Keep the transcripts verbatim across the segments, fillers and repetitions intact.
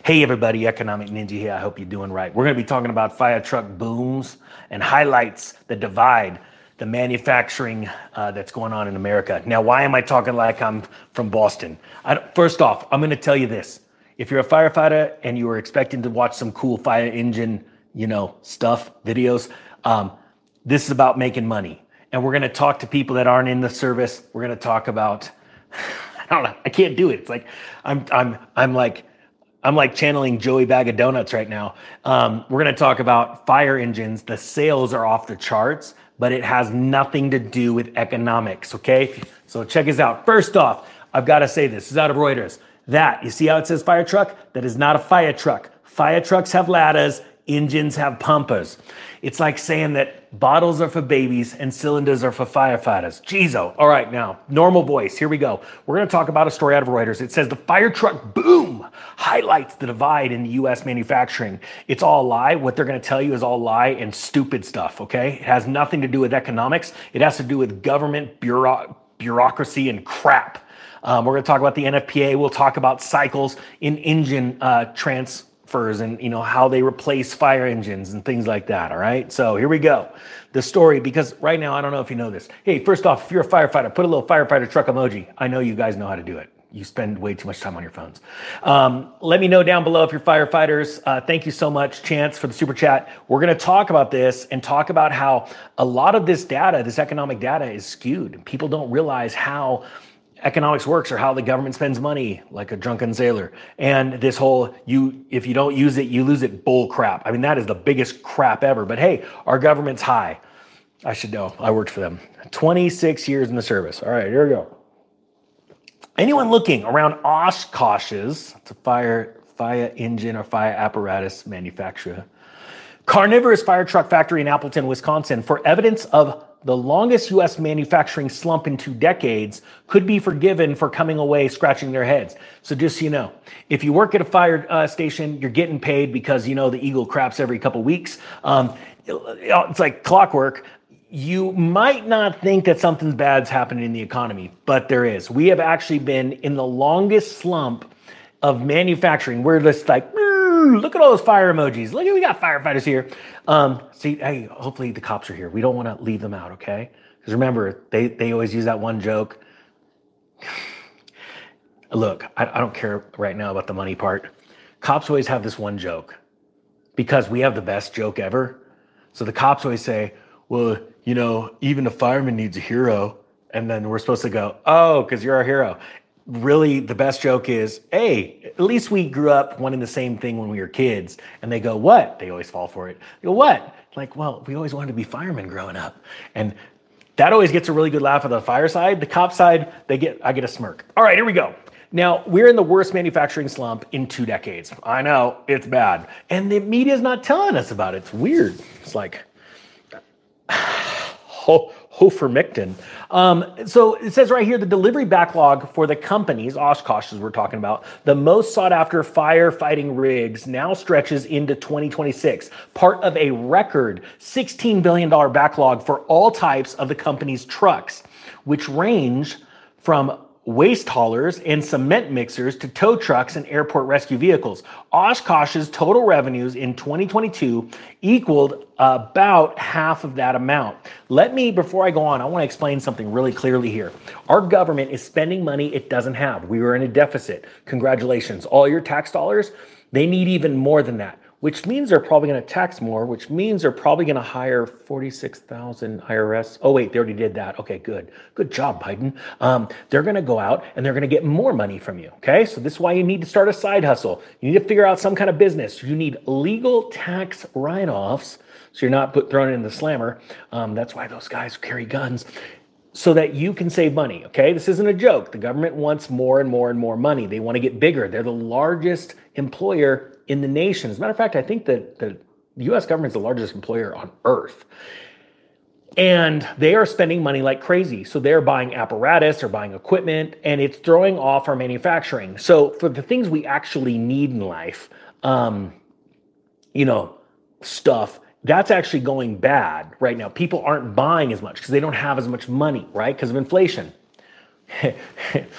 Hey everybody, Economic Ninja here. I hope you're doing right. We're going to be talking about fire truck booms and highlights the divide, the manufacturing uh, that's going on in America. Now, why am I talking like I'm from Boston? I, first off, I'm going to tell you this. If you're a firefighter and you were expecting to watch some cool fire engine, you know, stuff, videos, um, this is about making money. And we're going to talk to people that aren't in the service. We're going to talk about, I don't know, I can't do it. It's like, I'm, I'm, I'm like, I'm like channeling Joey Bag of Donuts right now. Um, we're going to talk about fire engines. The sales are off the charts, but it has nothing to do with economics, okay? So check this out. First off, I've got to say this. This is out of Reuters. That, you see how it says fire truck? That is not a fire truck. Fire trucks have ladders. Engines have pumpers. It's like saying that bottles are for babies and cylinders are for firefighters. Jeez-o. All right, now, normal voice. Here we go. We're going to talk about a story out of Reuters. It says the fire truck boom highlights the divide in U S manufacturing. It's all a lie. What they're going to tell you is all lie and stupid stuff, okay? It has nothing to do with economics. It has to do with government bureau- bureaucracy and crap. Um, we're going to talk about the N F P A. We'll talk about cycles in engine uh, trans. And you know how they replace fire engines and things like that. All right, so here we go. The story, because right now I don't know if you know this. Hey, first off, if you're a firefighter, put a little firefighter truck emoji. I know you guys know how to do it. You spend way too much time on your phones. Um, let me know down below if you're firefighters. Uh, thank you so much, Chance, for the super chat. We're going to talk about this and talk about how a lot of this data, this economic data, is skewed. People don't realize how economics works or how the government spends money like a drunken sailor. And this whole, you if you don't use it, you lose it bull crap. I mean, that is the biggest crap ever. But hey, our government's high. I should know. I worked for them. twenty-six years in the service. All right, here we go. Anyone looking around Oshkosh's, it's a fire, fire engine or fire apparatus manufacturer, Carnivorous Fire Truck Factory in Appleton, Wisconsin, for evidence of the longest U S manufacturing slump in two decades, could be forgiven for coming away scratching their heads. So just so you know, if you work at a fire uh, station, you're getting paid because, you know, the Eagle craps every couple weeks. Um, it's like clockwork. You might not think that something bad's happening in the economy, but there is. We have actually been in the longest slump of manufacturing. We're just like, look at all those fire emojis. Look, we got firefighters here. Um, see, hey, hopefully the cops are here. We don't want to leave them out, okay? Because remember, they, they always use that one joke. Look, I, I don't care right now about the money part. Cops always have this one joke because we have the best joke ever. So the cops always say, well, you know, even a fireman needs a hero. And then we're supposed to go, oh, because you're our hero. Really, the best joke is, hey, at least we grew up wanting the same thing when we were kids. And they go, what? They always fall for it. They go, what? Like, well, we always wanted to be firemen growing up. And that always gets a really good laugh on the fire side. The cop side, they get, I get a smirk. All right, here we go. Now, we're in the worst manufacturing slump in two decades. I know, it's bad. And the media's not telling us about it. It's weird. It's like, oh, Hofermictin. Um, so it says right here, the delivery backlog for the companies, Oshkosh as we're talking about, the most sought after firefighting rigs now stretches into twenty twenty-six, part of a record sixteen billion dollars backlog for all types of the company's trucks, which range from waste haulers and cement mixers to tow trucks and airport rescue vehicles. Oshkosh's total revenues in twenty twenty-two equaled about half of that amount. Let me, before I go on, I want to explain something really clearly here. Our government is spending money it doesn't have. We were in a deficit. Congratulations. All your tax dollars, they need even more than that, which means they're probably going to tax more, which means they're probably going to hire forty-six thousand I R S. Oh, wait, they already did that. Okay, good. Good job, Biden. Um, they're going to go out and they're going to get more money from you, okay? So this is why you need to start a side hustle. You need to figure out some kind of business. You need legal tax write-offs so you're not put, thrown in the slammer. Um, that's why those guys carry guns. So that you can save money, okay? This isn't a joke. The government wants more and more and more money. They want to get bigger. They're the largest employer in the nation. As a matter of fact, I think that the U S government is the largest employer on earth. And they are spending money like crazy. So they're buying apparatus or buying equipment, and it's throwing off our manufacturing. So for the things we actually need in life, um, you know, stuff, that's actually going bad right now. People aren't buying as much because they don't have as much money, right? Because of inflation.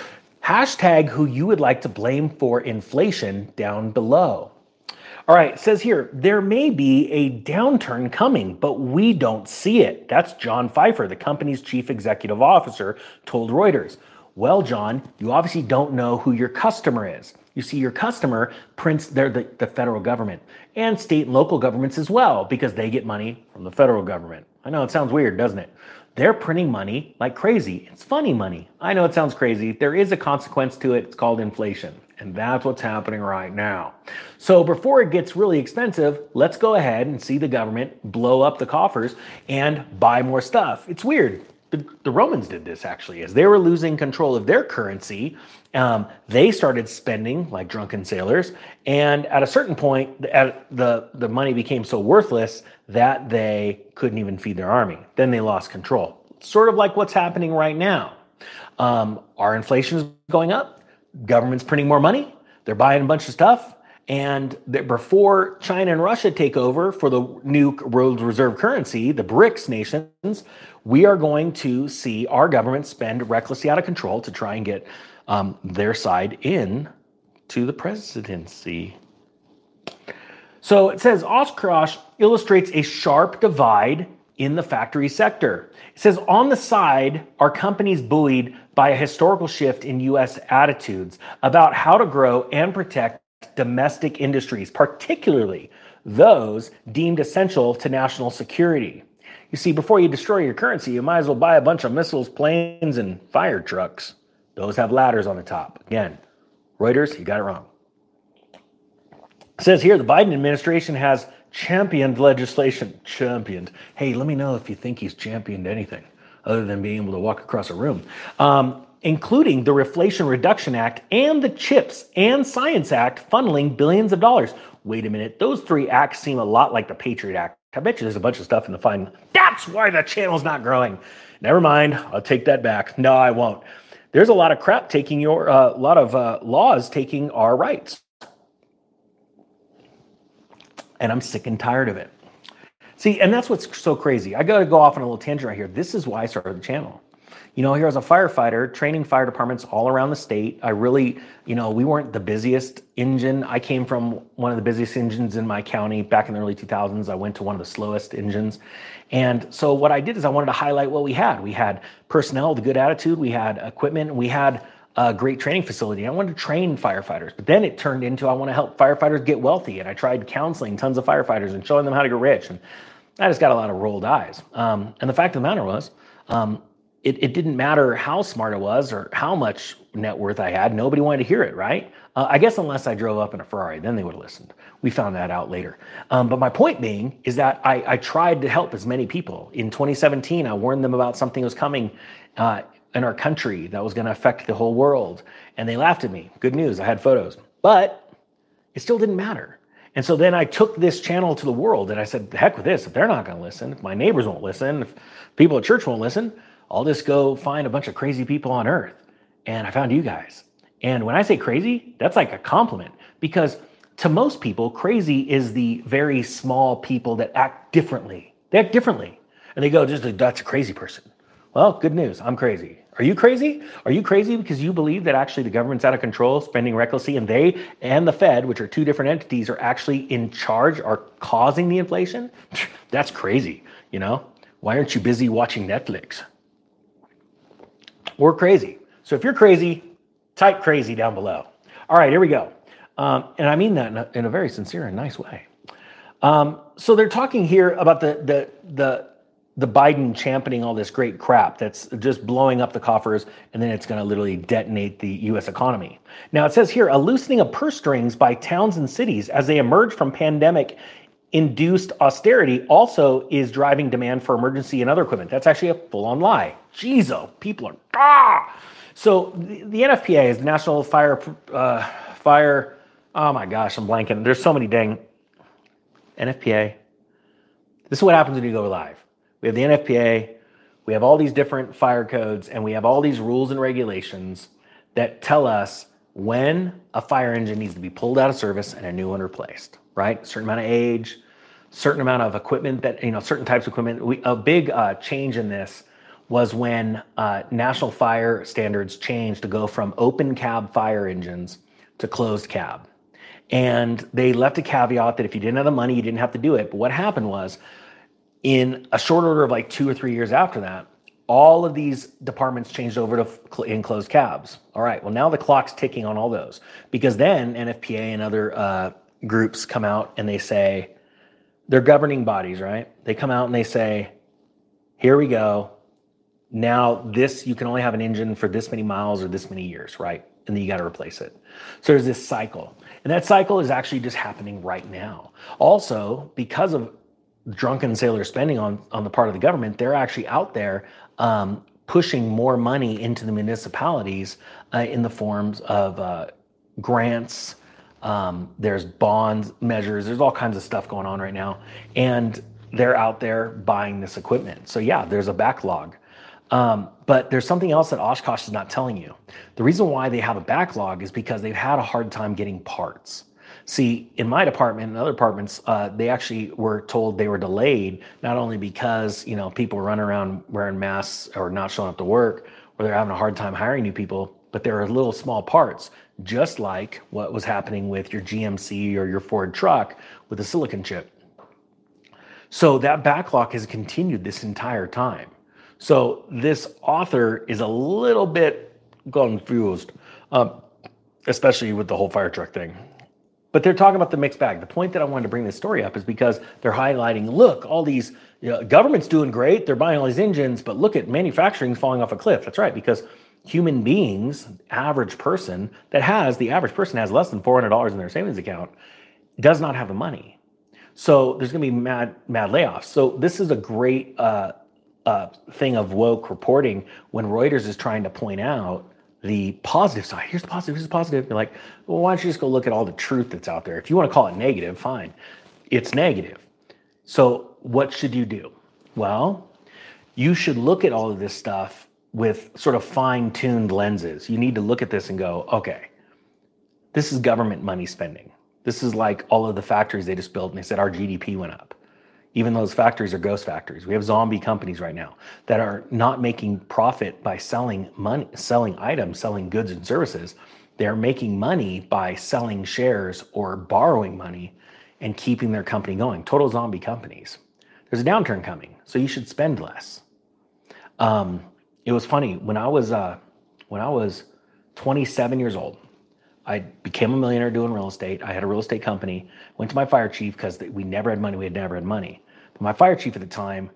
Hashtag who you would like to blame for inflation down below. All right, it says here, there may be a downturn coming, but we don't see it. That's John Pfeiffer, the company's chief executive officer, told Reuters. Well, John, you obviously don't know who your customer is. You see, your customer prints, they're the, the federal government and state and local governments as well, because they get money from the federal government. I know it sounds weird, doesn't it? They're printing money like crazy. It's funny money. I know it sounds crazy. There is a consequence to it. It's called inflation. And that's what's happening right now. So before it gets really expensive, let's go ahead and see the government blow up the coffers and buy more stuff. It's weird. The, the Romans did this actually. As they were losing control of their currency, um, they started spending like drunken sailors. And at a certain point, at the, the money became so worthless that they couldn't even feed their army. Then they lost control. Sort of like what's happening right now. Um, our inflation is going up. Government's printing more money. They're buying a bunch of stuff. And before China and Russia take over for the new world reserve currency, the BRICS nations, we are going to see our government spend recklessly out of control to try and get um, their side in to the presidency. So it says Oshkosh illustrates a sharp divide in the factory sector. It says on the side are companies buoyed by a historical shift in U S attitudes about how to grow and protect domestic industries, particularly those deemed essential to national security. You see, before you destroy your currency, you might as well buy a bunch of missiles, planes, and fire trucks. Those have ladders on the top. Again, Reuters, you got it wrong. It says here, the Biden administration has championed legislation. Championed. Hey, let me know if you think he's championed anything other than being able to walk across a room. Um, including the Reflation Reduction Act and the CHIPS and Science Act funneling billions of dollars. Wait a minute, those three acts seem a lot like the Patriot Act. I bet you there's a bunch of stuff in the fine. That's why the channel's not growing. Never mind, I'll take that back. No, I won't. There's a lot of crap taking your, a uh, lot of uh, laws taking our rights. And I'm sick and tired of it. See, and that's what's so crazy. I got to go off on a little tangent right here. This is why I started the channel. You know, here as a firefighter, training fire departments all around the state. I really, you know, we weren't the busiest engine. I came from one of the busiest engines in my county back in the early two thousands. I went to one of the slowest engines. And so what I did is I wanted to highlight what we had. We had personnel, the good attitude. We had equipment. And we had a great training facility. I wanted to train firefighters, but then it turned into I want to help firefighters get wealthy. And I tried counseling tons of firefighters and showing them how to get rich. And I just got a lot of rolled eyes. Um, and the fact of the matter was, um, it, it didn't matter how smart I was or how much net worth I had. Nobody wanted to hear it, right? Uh, I guess unless I drove up in a Ferrari, then they would have listened. We found that out later. Um, but my point being is that I, I tried to help as many people. In twenty seventeen, I warned them about something that was coming uh, in our country that was going to affect the whole world. And they laughed at me. Good news, I had photos. But it still didn't matter. And so then I took this channel to the world and I said, the heck with this. If they're not going to listen, if my neighbors won't listen, if people at church won't listen, I'll just go find a bunch of crazy people on earth. And I found you guys. And when I say crazy, that's like a compliment, because to most people, crazy is the very small people that act differently. They act differently. And they go, just that's a crazy person. Well, good news. I'm crazy. Are you crazy? Are you crazy because you believe that actually the government's out of control, spending recklessly, and they and the Fed, which are two different entities, are actually in charge, are causing the inflation? That's crazy, you know? Why aren't you busy watching Netflix? We're crazy. So if you're crazy, type crazy down below. All right, here we go. Um, and I mean that in a, in a very sincere and nice way. Um, so they're talking here about the the the the Biden championing all this great crap that's just blowing up the coffers, and then it's going to literally detonate the U S economy. Now it says here, a loosening of purse strings by towns and cities as they emerge from pandemic-induced austerity also is driving demand for emergency and other equipment. That's actually a full-on lie. Jeez, oh, people are ah. So the, the N F P A is the National Fire uh, Fire. Oh my gosh, I'm blanking. There's so many dang N F P A. This is what happens when you go live. We have the N F P A, we have all these different fire codes, and we have all these rules and regulations that tell us when a fire engine needs to be pulled out of service and a new one replaced, right? A certain amount of age, certain amount of equipment that, you know, certain types of equipment. We, a big uh, change in this was when uh, national fire standards changed to go from open cab fire engines to closed cab. And they left a caveat that if you didn't have the money, you didn't have to do it. But what happened was, in a short order of like two or three years after that, all of these departments changed over to enclosed cabs. All right, well, now the clock's ticking on all those, because then N F P A and other uh, groups come out and they say, they're governing bodies, right? They come out and they say, here we go. Now this, you can only have an engine for this many miles or this many years, right? And then you got to replace it. So there's this cycle. And that cycle is actually just happening right now. Also, because of drunken sailor spending on, on the part of the government, they're actually out there um, pushing more money into the municipalities uh, in the forms of uh, grants. Um, there's bond measures. There's all kinds of stuff going on right now. And they're out there buying this equipment. So yeah, there's a backlog. Um, but there's something else that Oshkosh is not telling you. The reason why they have a backlog is because they've had a hard time getting parts. See, in my department and other departments, uh, they actually were told they were delayed, not only because, you know, people were running around wearing masks or not showing up to work, or they're having a hard time hiring new people, but there are little small parts, just like what was happening with your G M C or your Ford truck with the silicon chip. So that backlog has continued this entire time. So this author is a little bit confused, um, especially with the whole fire truck thing. But they're talking about the mixed bag. The point that I wanted to bring this story up is because they're highlighting, look, all these, you know, government's doing great. They're buying all these engines, but look at manufacturing falling off a cliff. That's right, because human beings, average person that has, the average person has less than four hundred dollars in their savings account, does not have the money. So there's going to be mad, mad layoffs. So this is a great uh, uh, thing of woke reporting when Reuters is trying to point out the positive side. Here's the positive, here's the positive. You're like, well, why don't you just go look at all the truth that's out there? If you want to call it negative, fine. It's negative. So what should you do? Well, you should look at all of this stuff with sort of fine-tuned lenses. You need to look at this and go, okay, this is government money spending. This is like all of the factories they just built, and they said our G D P went up. Even those factories are ghost factories. We have zombie companies right now that are not making profit by selling money, selling items, selling goods and services. They're making money by selling shares or borrowing money and keeping their company going. Total zombie companies. There's a downturn coming, so you should spend less. Um, it was funny when I was uh, when I was twenty-seven years old. I became a millionaire doing real estate. I had a real estate company. Went to my fire chief because we never had money. We had never had money. But my fire chief at the time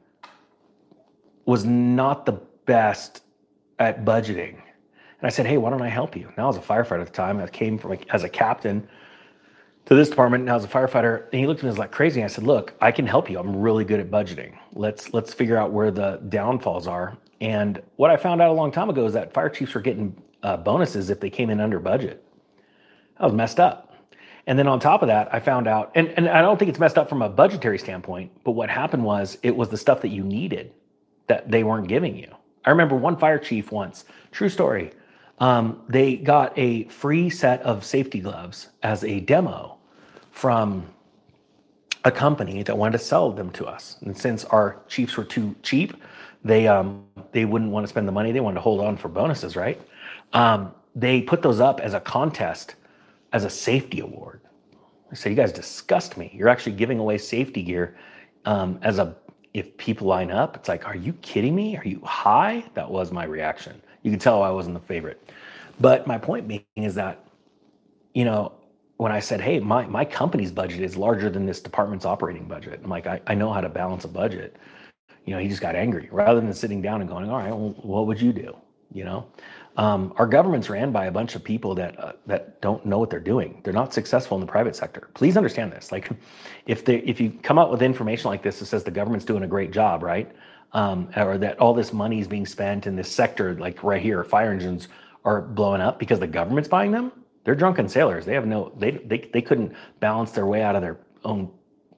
was not the best at budgeting. And I said, hey, why don't I help you? Now I was a firefighter at the time. I came from like, as a captain to this department. Now as a firefighter. And he looked at me as like crazy. And I said, look, I can help you. I'm really good at budgeting. Let's let's figure out where the downfalls are. And what I found out a long time ago is that fire chiefs were getting uh, bonuses if they came in under budget. I was messed up. And then on top of that, I found out, and, and I don't think it's messed up from a budgetary standpoint, but what happened was it was the stuff that you needed that they weren't giving you. I remember one fire chief once, true story, um, they got a free set of safety gloves as a demo from a company that wanted to sell them to us. And since our chiefs were too cheap, they um, they wouldn't want to spend the money. They wanted to hold on for bonuses, right? Um, they put those up as a contest as a safety award. I said, you guys disgust me. You're actually giving away safety gear um, as a, if people line up, it's like, are you kidding me? Are you high? That was my reaction. You could tell I wasn't the favorite. But my point being is that, you know, when I said, hey, my, my company's budget is larger than this department's operating budget. I'm like, I, I know how to balance a budget. You know, he just got angry rather than sitting down and going, all right, well, what would you do? You know, um, our government's ran by a bunch of people that uh, that don't know what they're doing. They're not successful in the private sector. Please understand this. Like, if they if you come out with information like this that says the government's doing a great job, right, um, or that all this money is being spent in this sector, like right here, fire engines are blowing up because the government's buying them. They're drunken sailors. They have no. They they they couldn't balance their way out of their own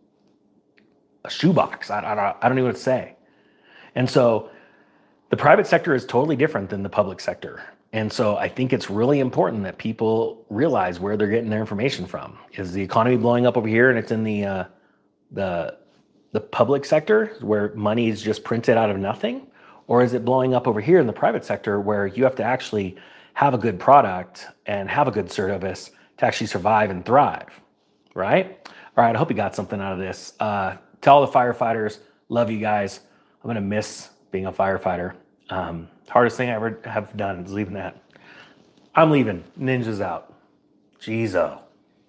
shoebox. I, I, I don't know what to say. And so the private sector is totally different than the public sector. And so I think it's really important that people realize where they're getting their information from. Is the economy blowing up over here and it's in the uh, the the public sector where money is just printed out of nothing? Or is it blowing up over here in the private sector where you have to actually have a good product and have a good service to actually survive and thrive, right? All right, I hope you got something out of this. Uh, tell all the firefighters, love you guys. I'm gonna miss being a firefighter. Um, hardest thing I ever have done is leaving that. I'm leaving. Ninja's out. Jeez, oh.